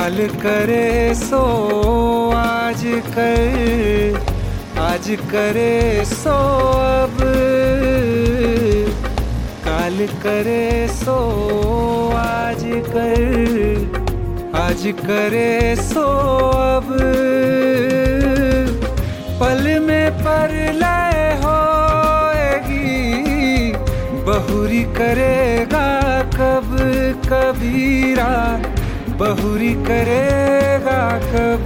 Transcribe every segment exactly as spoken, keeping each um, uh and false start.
काल करे सो आज कर, आज करे सो अब, काल करे सो आज कर, आज करे सो अब। पल में परलय होएगी, बहुरी करेगा कब कबीरा, बहुरी करेगा कब।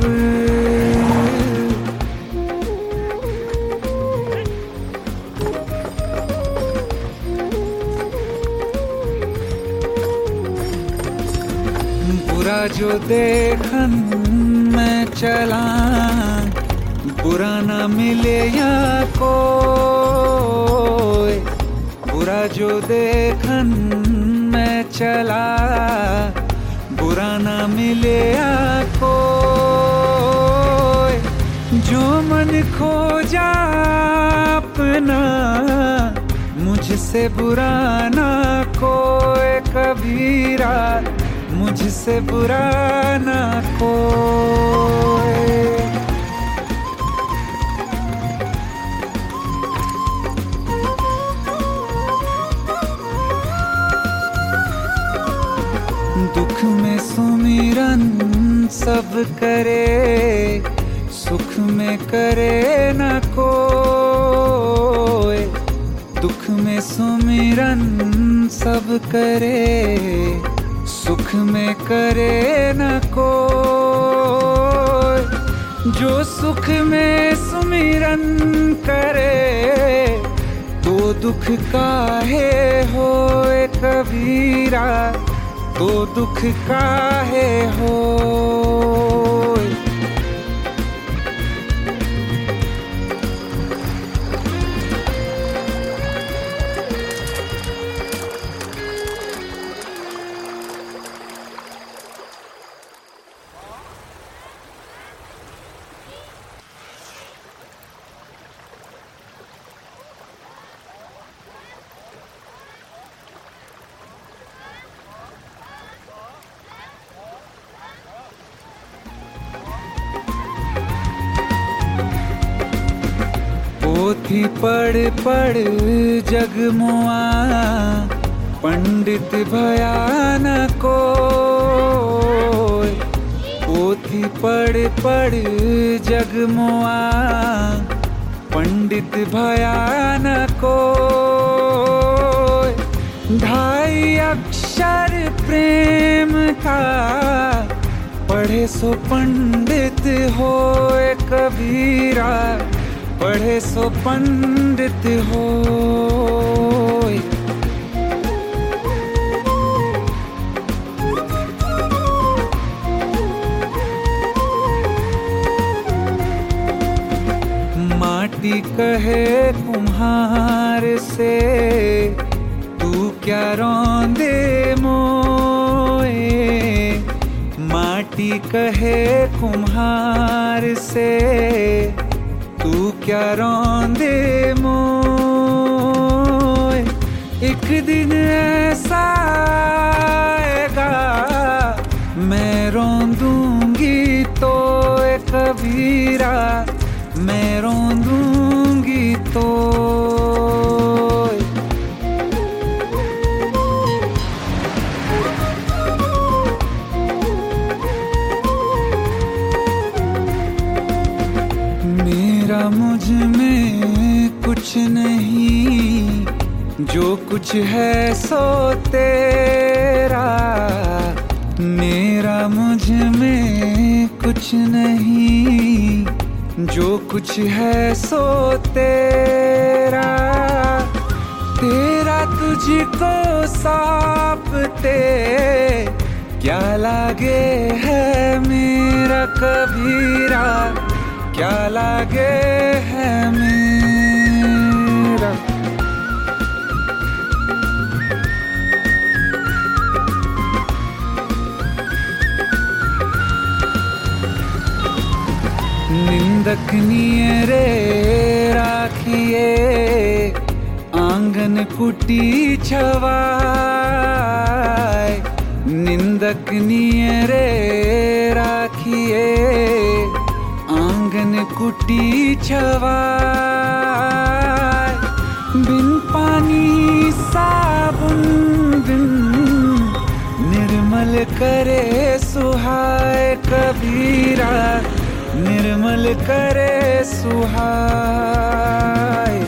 बुरा जो देखन मैं चला, बुरा ना मिले या कोई, बुरा जो देखन मैं चला, बुरा ना मिले या कोई। जो मन खो जा अपना, मुझसे बुरा ना कोई कबीरा, मुझसे बुरा ना कोई। दुख में सुमिरन सब करे, सुख में करे न कोई। दुख में सुमिरन सब करे, सुख में करे न कोई। जो सुख में सुमिरन करे, तो दुख काहे होए कबीरा, तो दुख काहे होए। पोथी पढ़ पढ़ जगमुआ, पंडित भया न कोई। पोथी पढ़ पढ़ जगमुआ, पंडित भया न कोई। ढाई अक्षर प्रेम का, पढ़े सो पंडित होए कबीरा, पढ़े सो पंडित होए। माटी कहे कुम्हार से, तू क्या रौंदे मोए। माटी कहे कुम्हार से, तू क्या रौंदे मोए। एक दिन ऐसा आएगा, मैं रौंदूंगी तो कबीरा, मैं रौंदूंगी तो। मेरा मुझ में कुछ नहीं, जो कुछ है सो तेरा। मेरा मुझ में कुछ नहीं, जो कुछ है सो तेरा। तेरा तुझको सौंपते क्या लागे है मेरा कबीरा, क्या लागे है मेरा। निंदक नियरे राखिए, आंगन कुटी छवाए। निंदक नियरे राखिए, आंगन कुटी छवाए, बिन पानी साबुन बिन निर्मल करे सुहाए, कबीरा निर्मल करे सुहाए।